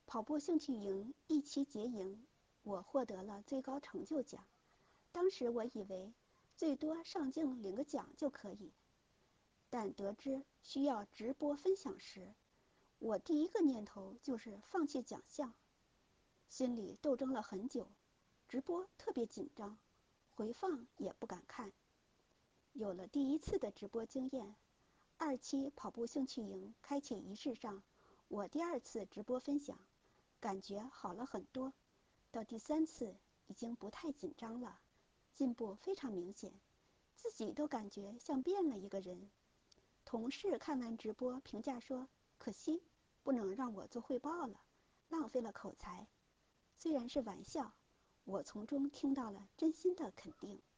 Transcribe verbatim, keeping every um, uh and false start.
跑步兴趣营一期结营，我获得了最高成就奖。当时我以为最多上镜领个奖就可以，但得知需要直播分享时，我第一个念头就是放弃奖项。心里斗争了很久，直播特别紧张，回放也不敢看。有了第一次的直播经验，二期跑步兴趣营开启仪式上，我第二次直播分享，感觉好了很多。到第三次已经不太紧张了，进步非常明显，自己都感觉像变了一个人。同事看完直播评价说，可惜不能让我做汇报了，浪费了口才。虽然是玩笑，我从中听到了真心的肯定。